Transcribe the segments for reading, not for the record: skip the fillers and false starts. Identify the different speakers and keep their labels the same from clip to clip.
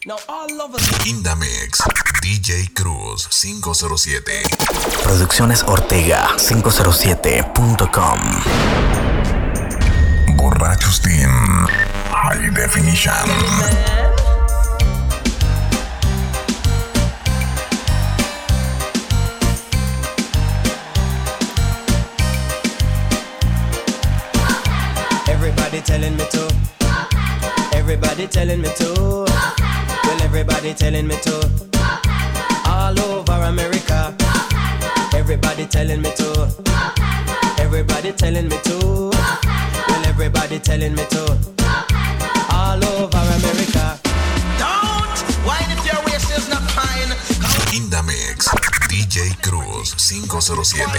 Speaker 1: Now all lovers.
Speaker 2: In the Mix, DJ Cruz 507.
Speaker 3: Producciones Ortega 507.com.
Speaker 2: Borrachos Team High Definition.
Speaker 1: Everybody telling me to. Everybody telling me to. Well, everybody telling me to. All over America. Everybody telling me to. Everybody telling me to. Well, everybody telling me to. All over America.
Speaker 4: Don't whine if your waist is not fine.
Speaker 2: In the Mix, DJ Cruz 507.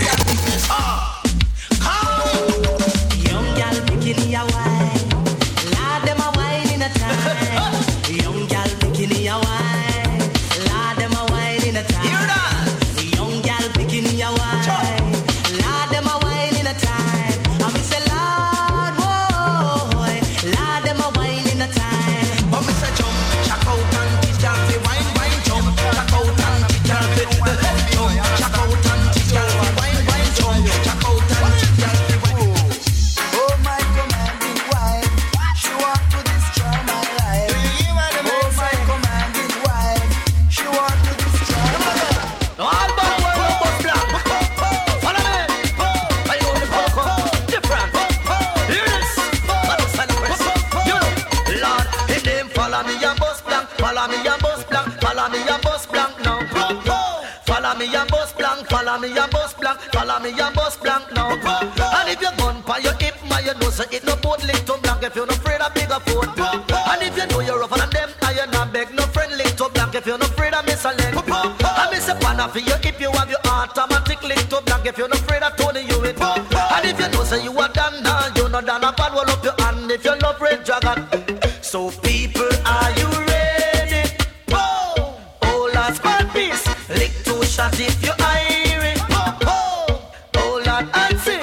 Speaker 5: Young gal bikini a wine, Lord them a wine in a time. Young gal bikini a wine, Lord them a wine in a time.
Speaker 4: Hear that?
Speaker 5: Young gal bikini a wine, Lord them a wine in a time. And we say Lord, boy, Lord them a wine in a time.
Speaker 4: But me say jump, check out and teach y'all fi wine, wine, jump. Check out and teach y'all fi jump. Check out and teach y'all fi wine, wine, jump. Check out and teach y'all fi wine.
Speaker 6: Oh my commanding wife, she want to destroy my life.
Speaker 4: Do you hear what the
Speaker 6: Oh
Speaker 4: man
Speaker 6: my
Speaker 4: say?
Speaker 6: commanding wife, she want to destroy my life.
Speaker 4: No, all bad boy no bust black. Follow me. Are you on the coco? Different. Hear this. But it's an press. You know, Lord, his name follow me and bust blank. Follow me and bust blank. Follow me and bust blank now. Follow me and bust blank. Follow me and bust blank. Follow me and bust blank now. And if you gun pa your hip, man, you know so it no boat link to blank. If you're not afraid of bigger foot. And if you know you're rougher than them, I you not beg no friend link to blank. If you're not afraid of miss a leg. I miss a pan for your hip, you have your automatic link to blank. If you're not afraid of Tony, you it. And if you know so you are done now, you not done up and roll up your hand. If you love Red Dragon. So people, are you ready? Oh, last man piece. Lick two shot if you irie. Oh, Lord, and sing.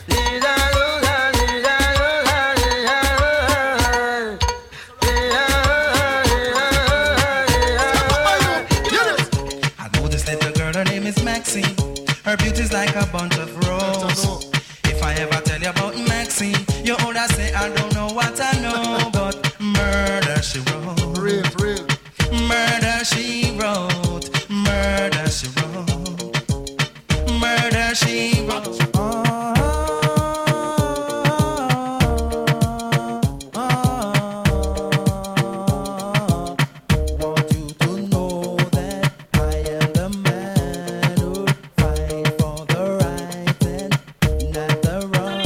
Speaker 6: I know this little girl, her name is Maxine. Her beauty's like a bunch of roses. If I ever tell you about Maxine, you older say I don't know what I know, but murder she wrote. Real. Murder she wrote. Murder she wrote. Murder she wrote. Want you to know that I am the man who fight for the right and not the wrong.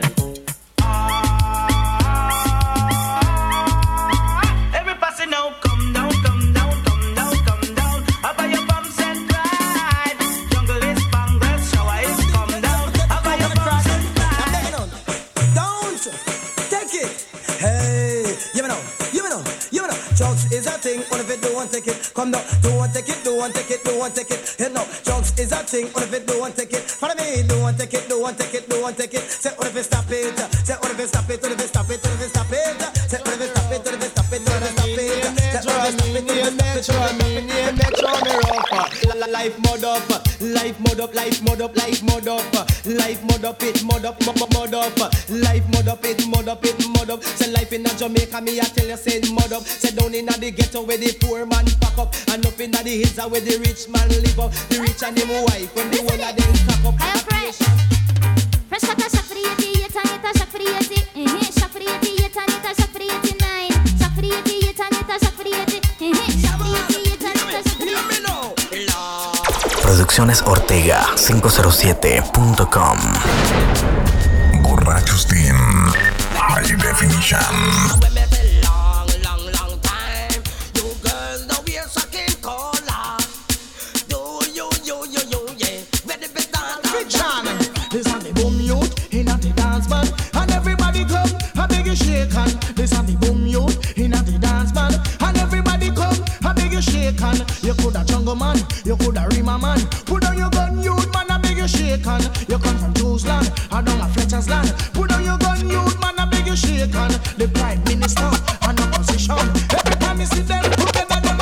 Speaker 5: Everybody now come down, come down, come down, come down. Up on your bumps and ride. Jungle is bungle, shower is come down. Up on your bumps and ride.
Speaker 1: Don't take it. Hey, you know. Drugs is a thing, all of it do one take it. Come down, do one take it, do one take it, do one take it. You know, drugs is a thing, all of it do one take it. Follow me, do one take it, do one take it, do one take it. Say all of it stop it, say all of it stop it, all of it stop it, all of it stop it. Say all of it stop it, all of it stop it, all of it stop it. Say all of it stop it, all of it stop it.
Speaker 7: Life mod up, life mod up, life mod up, life mod up, life mod up, it mod up, mod up, life mod up, it mod up, it mod up. Say life in a Jamaica, me I tell you, say mod up. Say down in the ghetto where the poor man pack up, and up in the hills where the rich man live up. The rich and him wife when the one of them stack up.
Speaker 8: I am fresh. Fresh cut a shock for the 88 and it a shock for the 80. Shock for the 88 and it a shock for the 89. Shock for the 88 and it a shock for the 80. Shock for the 88 and it a shock for the 80.
Speaker 3: Producciones Ortega 507.com.
Speaker 2: Borrachos Team High Definition.
Speaker 4: When me feel long time, you girls know we're sucking cola. You, yeah. Ready for dance?
Speaker 7: Fiction. This on the boom youth in the dance band, and everybody come, I beg you shake hand. This on the boom youth in the dance band, and everybody come, I beg you shake hand. You coulda jungle man, you coulda rima man. Put down your gun, youth man, I beg you shake hand. You come from Jerusalem, I don't a Fletcher's land. Put down your gun, youth man, I beg you shake hand. The prime minister and opposition. Every time you see them together, them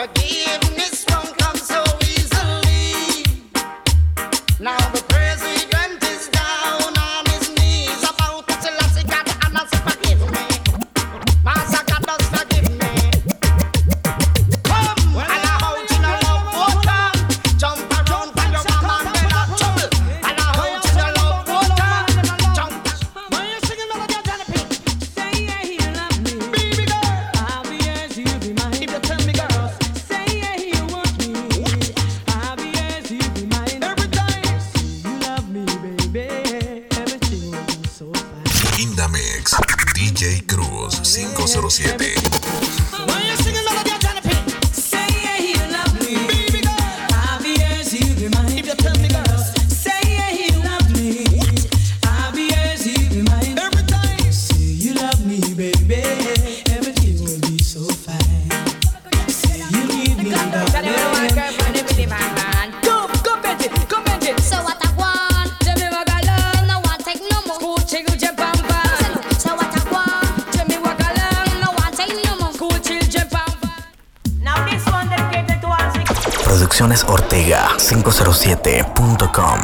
Speaker 7: Forgiveness won't come so easily. Now the president is down on his knees about to tell us he got to answer, forgive me. Master God does forgive me. Come, and I hold you no love water. Jump around for your mama and then I'll trouble. And I hold you no love water. Jump. When you singing melody, Johnny P.
Speaker 9: Say yeah, you love me.
Speaker 7: Baby girl.
Speaker 9: I'll be yours, you'll be mine.
Speaker 7: If you tell me, girl.
Speaker 9: Say yeah, you want me. I'll be yours, you'll be mine.
Speaker 7: Every time.
Speaker 9: You love me, baby. Everything will be so fine.
Speaker 2: In the Mix, DJ Cruz 507.
Speaker 7: When you singing melody, Johnny P.
Speaker 9: Say yeah, you love me.
Speaker 7: Baby girl.
Speaker 9: I'll be yours, you'll be mine.
Speaker 7: If you tell me, girl.
Speaker 9: Say yeah, you love me. I'll be yours, you'll be mine.
Speaker 7: Every time.
Speaker 9: Say you love me, baby. Everything will be so fine. Say you need me, baby.
Speaker 8: So what I want,
Speaker 9: Jimmy Wagala,
Speaker 8: no one take no more.
Speaker 9: Cool children pampa.
Speaker 8: So what I want,
Speaker 9: Jimmy Wagala,
Speaker 8: no one take no more.
Speaker 9: cool children pampa.
Speaker 5: Now this one dedicated to all six
Speaker 3: Producciones Ortega 507.com.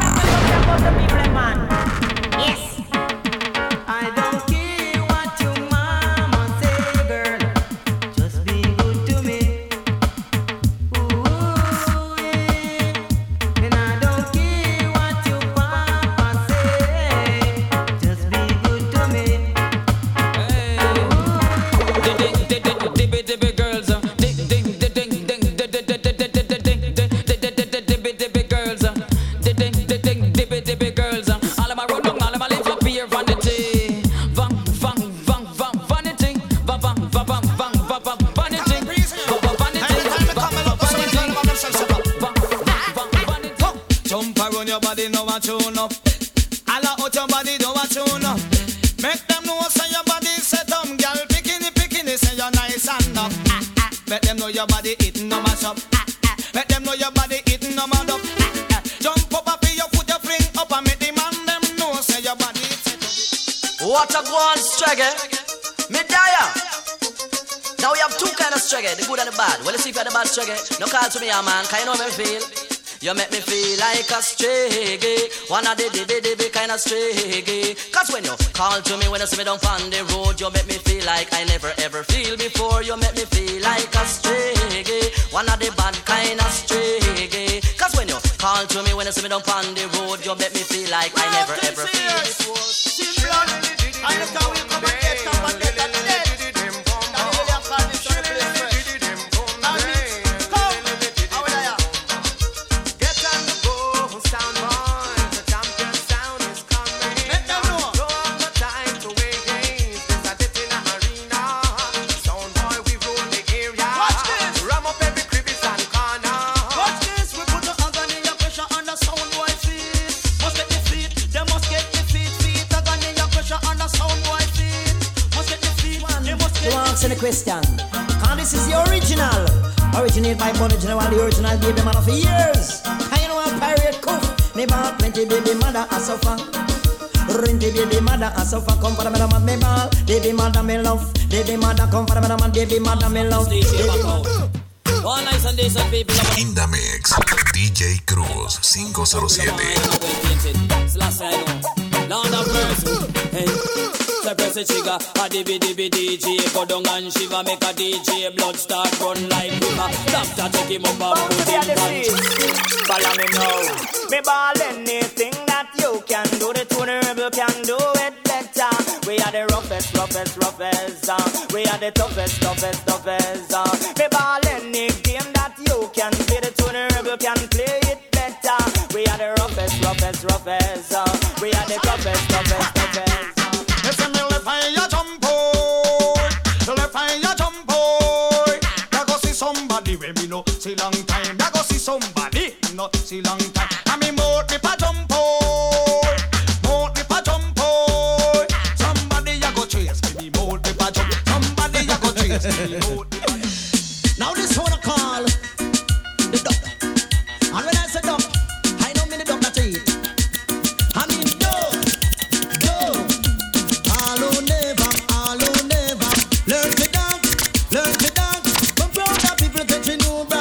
Speaker 5: Yes. I don't care what your mama say, girl. Just be good to me. Ooh, yeah. And I don't care what your papa say. Just be good to me.
Speaker 7: Jump around your body, no one tune up. All out your body, don't want tune up. Make them know say your body set up, girl. Bikini, say you're nice and up. Make them know your body eating no mash up. Make them know your body eating no mad up. Jump up and your foot, your fling up and make the man them know say your body set up.
Speaker 10: What a go on struggle, me dire. Now we have two kind of struggle, the good and the bad. Well, you see if you're the bad struggle, no call to me, man. Can you know me feel? You make me feel like a stray gay. One of the kind of stray gay. Cause when you call to me, when you see me down on the road, you make me feel like I never ever feel before. You make me feel like a stray gay. One of the bad kind of stray gay. Cause when you call to me, when you see me down on the road, you make me feel like I never ever feel before.
Speaker 1: The question, and this is the original. Originated by Bonnie General, the original baby mother for years. And you know a pirate cook. Me ball plenty baby mother a suffer. Renty baby mother a suffer. Come for the man me ball. Baby mother me love. Baby mother come for the man. Baby mother me love.
Speaker 10: All nice and days and people.
Speaker 2: In the Mix, DJ Cruz 507.
Speaker 10: Lord of mercy, hey. So press the trigger, a dibby DJ. Go down and shiver, make a DJ. Blood start run like river. Doctor take him up and put him on.
Speaker 5: Follow me now. Me ball anything that you can do. The tuner rebel can do it better. We are the roughest. We are the toughest. Me ball any game that you can play. The tuner rebel can play it better. We are the roughest. We are the toughest.
Speaker 7: Listen me left hand ya jump boy. Left hand ya jump boy. Ya go see somebody when me no see long time. Ya go see somebody no see long time. I me more me pa jump boy. More me pa jump boy. Somebody ya go chase me more me pa jump. Somebody ya go chase me more.
Speaker 1: Now this one I call the doctor. And when I say doctor, I don't mean the doctor to eat. I mean all who never learn to dance. From proud of people that you know,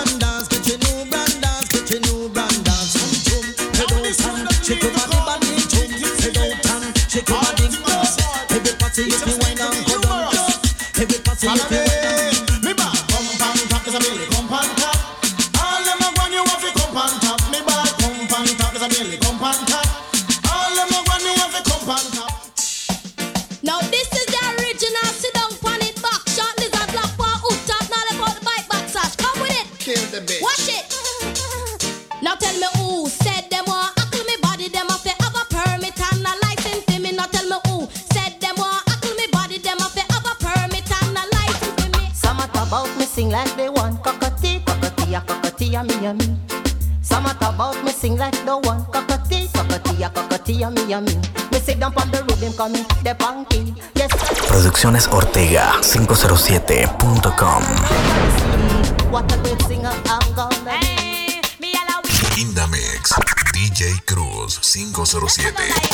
Speaker 7: on top. All them no want you have to come on top.
Speaker 8: Now this is the original. Sit down on it back. Short lizard black for hook top. Now let out the bike back sash. Come with it.
Speaker 7: Kill the bitch.
Speaker 8: Watch it. Now tell me who said them want hackle me body. Them have to have a permit and a license for me. Now tell me who said them want hackle me body. Them have to have a permit and a license for me.
Speaker 11: Some talk about me sing like they want cockatee, cockatee, cockatee, me and me. Some talk about me sing like the one cockatee, cockatee, cockatee, me and me. Me sit down on the road, them call me the punky. Yes.
Speaker 3: Producciones Ortega 507.com.
Speaker 11: What a great singer I'm gonna
Speaker 8: be.
Speaker 2: In the mix, DJ Cruz 507.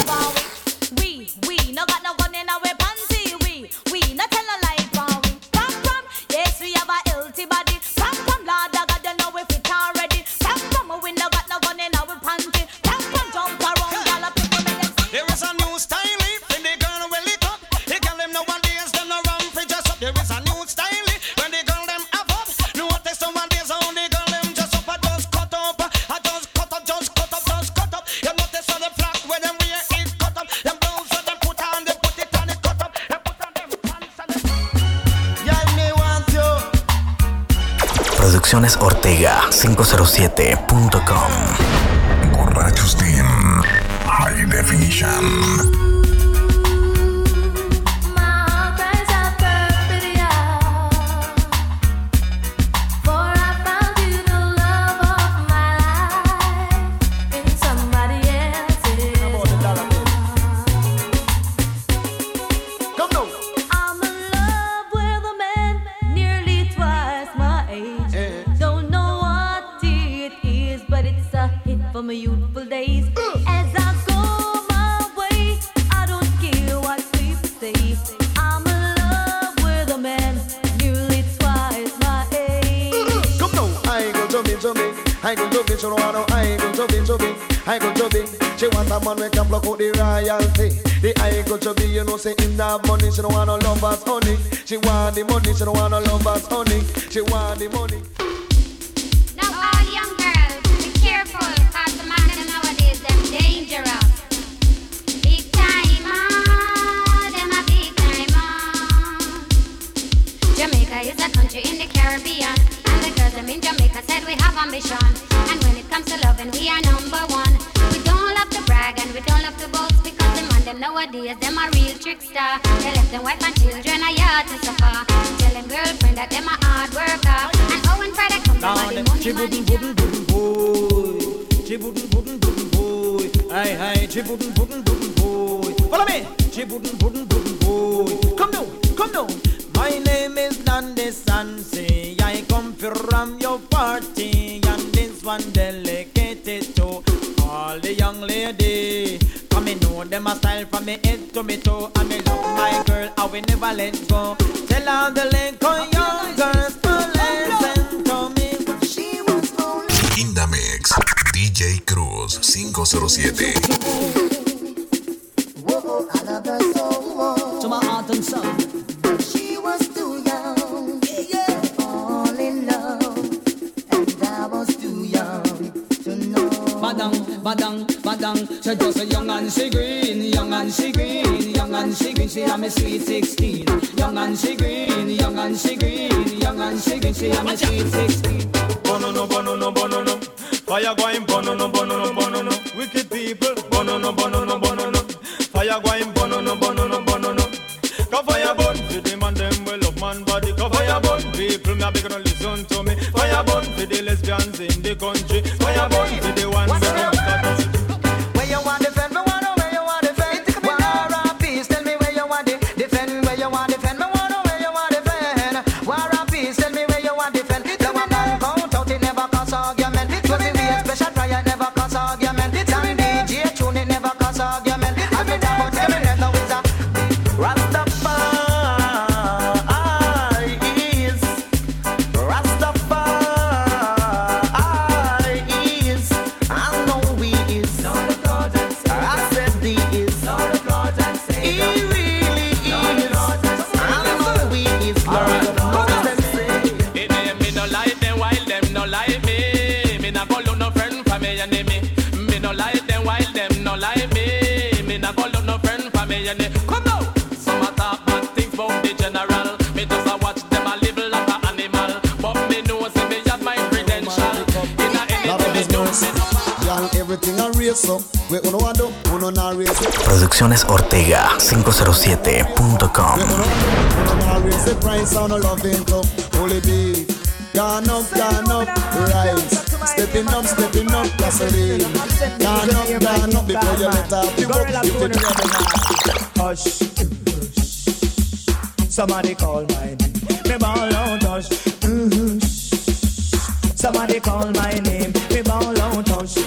Speaker 8: We no got no gun in our panty. We no tell no lie, from we. From, yes we have a healthy body. From, Lord I got you know we fit already. From, we no got no gun in our panty. From, jump around, y'all people make them see.
Speaker 7: There is a new style when the girl will it up. The girl them nowadays them no run for just up. There is a new style when the girl them have up. No what they nowadays on the girl them just up. I just cut up. You notice on the flat where them wear is cut up. Them blouse where them put on, they put it on the cut up. They put on them pants and yeah, me want you.
Speaker 3: Producciones Ortega 507.com.
Speaker 2: Borrachos Team. High Definition.
Speaker 8: From my youthful days, as I go my way, I don't care what people say. I'm in love with a man nearly twice my age.
Speaker 7: Come now, I go to me. I go to me, so I know I go to me. I go to me. She want a man who can block out the royalty. The I go to be, you know, say in that money, she don't want no lovers honey. She want the money, she don't want no lovers honey. She want the money.
Speaker 8: Now all young girls, be careful, cause the man in nowadays, them dangerous. Big time on, them a big time on. Jamaica is a country in the Caribbean, and the girls them in Jamaica said we have ambition. And when it comes to loving, we are number one. We don't love to brag and we don't love to boast, because the man them nowadays, them a real trickster. They left them wife and children a yard to suffer. Tell them girlfriend that them a hard worker. And Owen Friday come down the money.
Speaker 1: She wouldn't boy. She wouldn't boy. Aye, she wouldn't boy. Follow me. She wouldn't boy. Come now. My name is Nandi Sansi. I come from your party, and this one dedicated to all the young lady. Come and know them a style from me head to me toe. And me love my girl, I will never let go. Tell all the little young girls to listen to me. She was only
Speaker 2: In the mix, DJ Cruz 507.
Speaker 11: Whoa, I love her so much.
Speaker 1: to my heart and soul.
Speaker 11: She was too young to fall in love, and I was too young to know.
Speaker 1: Badang, she just a young and she green, young and she green, she am a sweet 16. Young and she green, she am a sweet 16.
Speaker 12: Bono no, fire going bono no, wicked people, bono no, fire going bono no. Fire burn, for them and them will love man body. Fire burn, people me a big gonna listen to me. Fire burn, for the lesbians in the country. Fire burn, for the ones that
Speaker 7: Where you want defend me, where you want defend? War or peace, tell me where you want defend. Where you want defend me, where you want defend? War or peace, tell me where you want defend. The one man count out, it never cause argument. So me be a special trial, never cause argument. Some DJ tune, it never cause argument. I be down, but tell me never is a Rastafari is I know he is. I said he is. He really is. I know he is.
Speaker 12: Me no like them while them no like me. Me no follow no friend from me enemy. Me no like them while them
Speaker 7: so. We uno a do, uno na raise it.
Speaker 3: Producciones Ortega 507.com.
Speaker 7: Uno na raise the price on a loving cup. Holy beat. Gone up, rise. Stepping up, gasoline. Gone up, before you let up. You
Speaker 5: hush. Somebody call my name. Me ball out, hush. Somebody call my name. Me ball out, hush.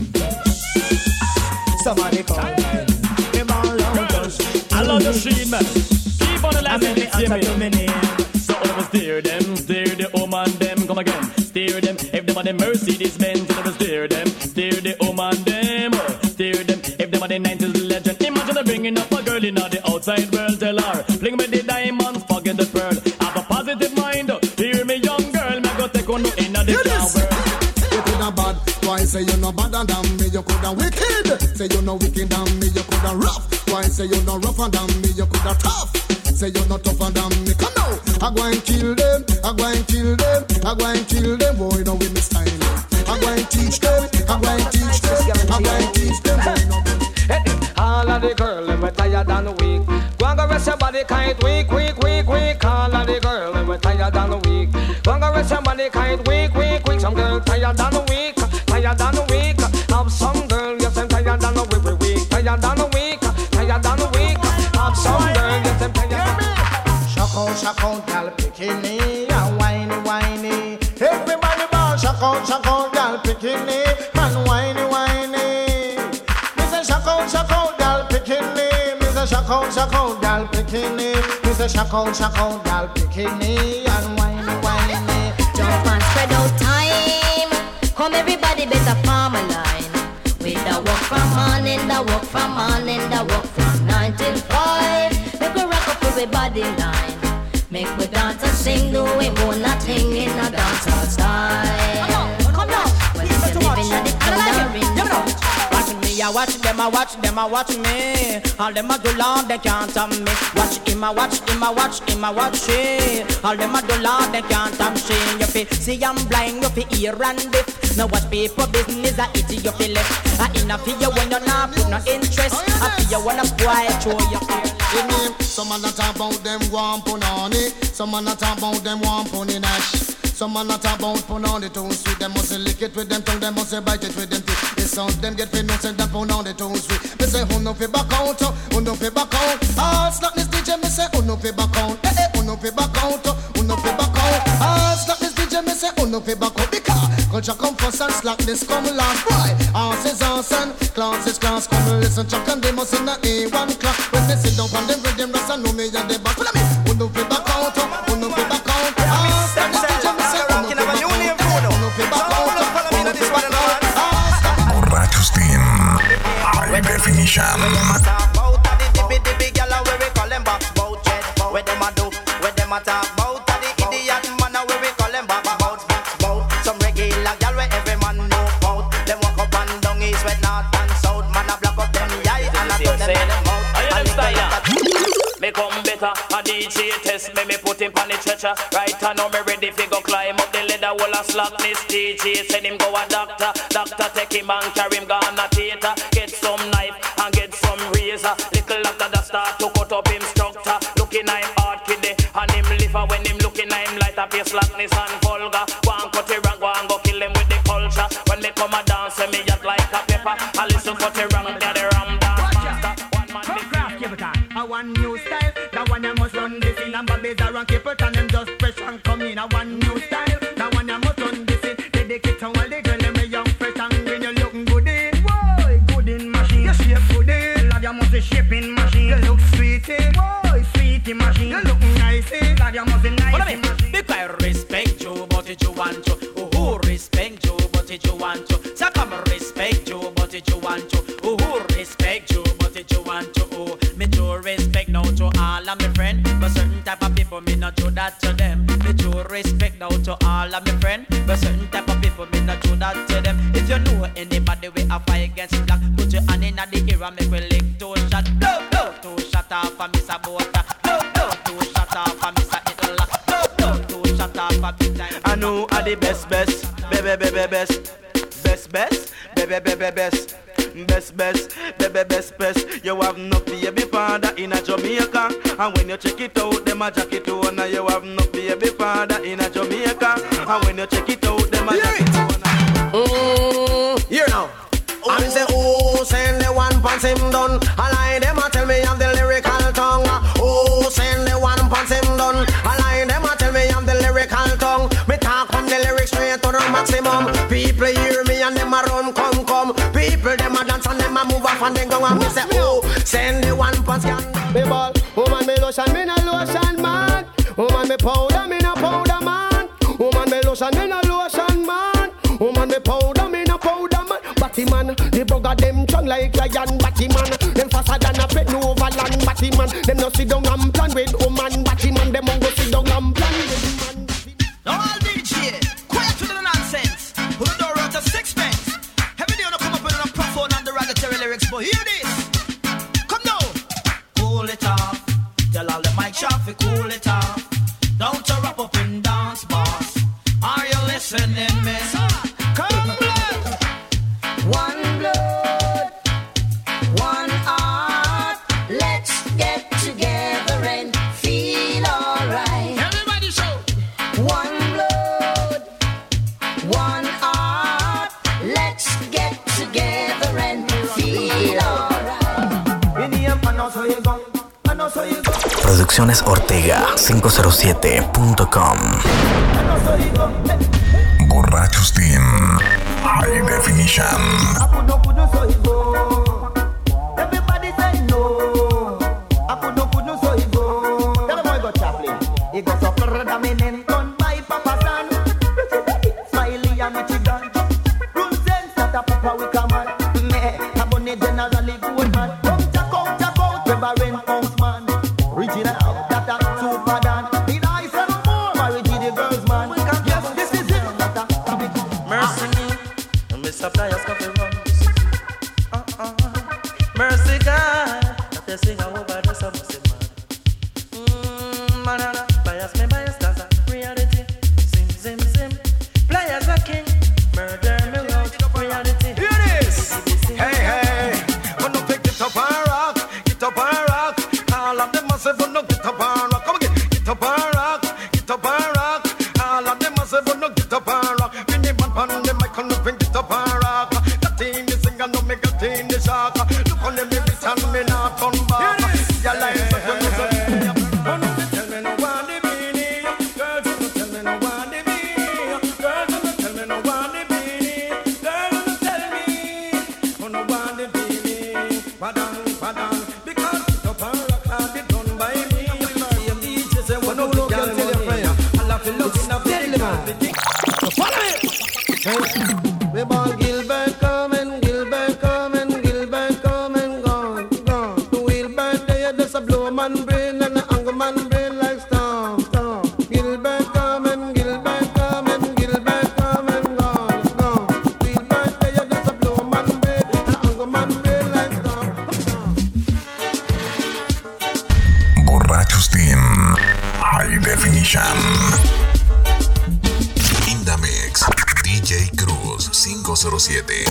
Speaker 5: Somebody call my name. Me ball out, hush.
Speaker 12: I love the street, man. Keep on the last
Speaker 5: me answer to me name.
Speaker 12: So let me steer the woman them, come again. Steer them, if them are the Mercedes Benz, let me steer the woman them. Steer them, if them are the 90s legend. Imagine them bringing up a girl in the outside world, tell her, fling me the diamonds, forget the pearl. Have a positive mind, hear me young girl, me go take on in the tower.
Speaker 7: You coulda bad, why say you no badder than me? You coulda wicked, say you no wicked than me. You coulda rough, why say you no rougher than me? You coulda tough, say you no tougher than me. Come now, I go and kill them, I go and kill them, I go and kill them. Boy, don't with me style. I go and teach them, I go and teach them, I go and teach them. Boy, no.
Speaker 13: All of the girls, them tired and weak. Go and go rest your body kind weak. All of the girls, them tired and weak. Go and go rest your body kind weak. Some girls tired and weak. Have some girls, yes, them tired and weak. Tired and weak. Have some girls, yes, them tired and weak.
Speaker 7: Shock out, gal bikini, and whiny. Everybody ball, shock out, gal bikini, and whiny. Shock out, gal bikini. Mr. Shock out, gal bikini. Mr. Shock out, gal bikini, and whiny.
Speaker 8: Jump and spread out time. Come everybody better form a line. With the work from morning, the work from 9 till 5. Make we rock up everybody line. Make we dance and sing, doing more nothing in a dancehall style. Come on. Well, if you're living at the
Speaker 13: I watch them, I watch me. All them a do loud, they can't stop me. Watch him, I watch it. All them a do loud, they can't stop me. You fi see I'm blind, you fi hear and deaf. Now watch people business, I eat you fi left. I in a fear when you're not put no interest. I fear when a boy show you fear.
Speaker 7: Some man not talk about them one punani. Some man not talk about them one pony nash. Some man not talk about punani too sweet. Them must lick it with them tongue, them must bite it with them teeth. They sound them get fit, no say them punani too sweet. Me say who no fi back out, who no fi back out. All slap this DJ, me say who no fi back out. Who no fi back out, who no fi back out. All slap this DJ, me say who no fi back out. Because culture come first and slackness come last. Boy, arse is arse and class is class. Come listen, chuck and they must in the A1 class. When they sit down on them with them, that's a know me and they back. Follow me, who no fi back out, who no fi back out. All slap this DJ, me say who no fi back out. Who no fi back out, who no fi back out.
Speaker 2: Borrachos Team High Definition.
Speaker 4: Where them a do, where them a talk about the idiot man where we call them back about some regular gal where every man know about. Them walk up and down east, west, north and south. Man a block up them eye and a put them in them mouth.
Speaker 12: Me come better, a DJ test me put him on the stretcher. Right now me ready fi go climb up the ladder wall of slackness. DJ send him go a doctor take him and carry him gone a theater. Get some knife and get some razor. Little after that start to cut up him structure. Looking at him hard kiddy and him liver when him looking at him light up his slackness and vulgar. Go and cut the wrong, go and go kill him with the culture. When me come a dance me just like a pepper. I listen cut the wrong, get the ram dance master. One man me craft give it a one new style. That one you must run this in and Bobby's around keep it and them just fresh and come in. A one new style. That one you must run this in. Dedicate to all the girl them a young fresh and green. You looking good in, boy, good in machine. You shape good in, lad you must be shaping machine. You look sweet in, boy, sweetie machine. You look nice in, lad you must be nice in machine. Because I respect you, but it you want to. Who respect you, but it you want to. So come respect you, but it you want to. Who respect you, but it you want to. Oh, me do respect now to all of my friends, but certain type of people me not do that to them. Me do respect now to all of my friends, but certain type of people me not do that to them. If you know anybody we a fight against black, put your hand in the ear and make we lick 2 shot. Blow, 2 shot off and miss a butter. Blow, 2 shot off and miss a little lock. Blow, 2 shot off and big time. I know are the best, baby, best.
Speaker 14: best, baby, best. You have no baby father in a Jamaica, and when you check it out, them a jacket on. You have no baby father in a Jamaica, and when you check it out, them a jacket on.
Speaker 15: Here now. And say, oh, send the one pants him done. I lie them a tell me I'm the lyrical tongue. Oh, send the one pants him done. I lie them a tell me I'm the lyrical tongue. Me talk from the lyrics straight to the maximum. People hear me and them a run, come. People them a dance and them a move off and then go and me say, oh, send the one pants can.
Speaker 16: Me ball, woman me lotion, me no lotion man. Woman me powder, me no powder man. Woman me lotion, me no lotion man. Woman me powder, me no powder man. Batman, the bugger them strong like lion. Batman, them faster than a pet overland. Batman, them no sit down and plan with woman. Batman, them won't go sit down and plan with man.
Speaker 17: Now all DJ, quiet to the nonsense. Who the door out of sixpence? Every day you come up with a profound and derogatory lyrics, but hear this. Come down, cool it off. Tell all the mic shop to cool it off. Don't you wrap up in dance, boss. Are you listening, me? Come blood,
Speaker 11: One blood, one heart. Let's get together and feel alright.
Speaker 17: Everybody show.
Speaker 11: One blood, one heart. Let's get together and feel alright.
Speaker 3: Producciones Ortega 507.com.
Speaker 2: Borrachos Team High Definition.
Speaker 15: Everybody say no. I could no so you go. Tell them I got Chaplin. He got so predominant done by Papa San. Smiley and Michigan. Rules and start a papa we come on. Me, a bunny generally good man. Come check out, Reverend Huntsman. Original, that a super dan. The nice and more, married to the girls man. Yes, this is it.
Speaker 14: Mercy me, and me suppliers coffee rum. Mercy God, that they sing over the summer manana, bias me bias, that's a reality. Sim, players are king, murder me love, reality.
Speaker 15: Here it is. Hey, wanna pick it up and rock, all of them must have wanna get up and rock. Come again, get up and rock, all of them must have wanna get up and rock. We need one pan, them I can bring it up and rock. That in the singer, no make a in the shark. Look on them every time, me not turn back. Your life is such a tell me no one the meaning, girls don't tell me no one the meaning, girls don't tell me no one the meaning, girls don't tell me no one the meaning. Pardon, because it's up and rock and be done by me. I'm DJ say one of the girls in the prayer. I love you looking up the girl. Follow me.
Speaker 16: We ball Gilbert coming, Gilbert gone. The wheel back there, there's a blow man brain and a anger man brain like storm. Gilbert coming, gone. Wheel back there, there's a blow man brain and a anger man brain like storm.
Speaker 2: Borrachos Team High Definition. In the mix, DJ Cruz 507.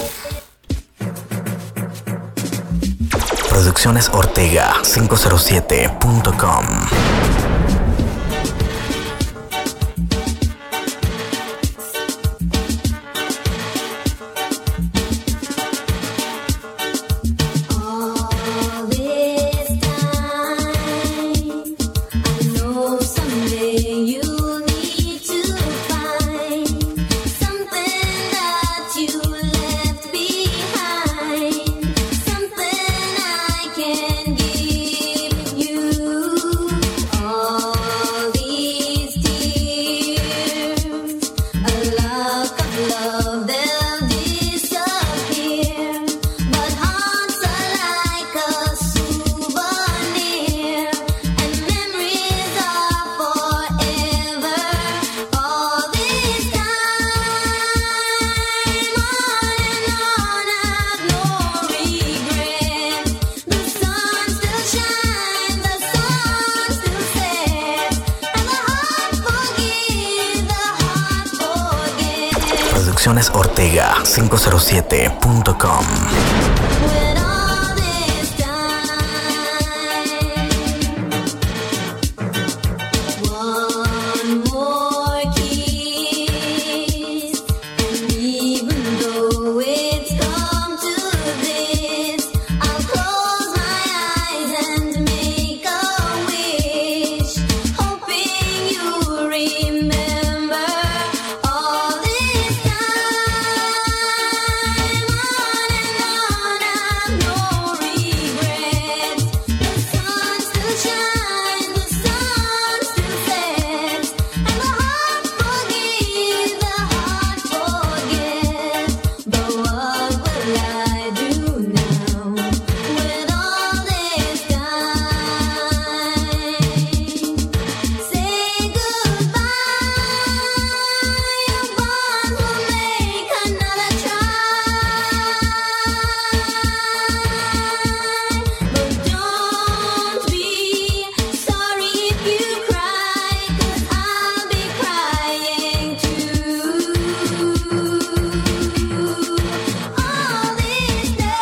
Speaker 3: Producciones Ortega 507.com.
Speaker 8: All this time, I know someday you'll need to find something that you left behind, something I can give you.
Speaker 3: Producciones Ortega 507.com.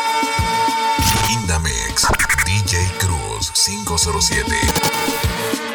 Speaker 2: DJ Cruz 507.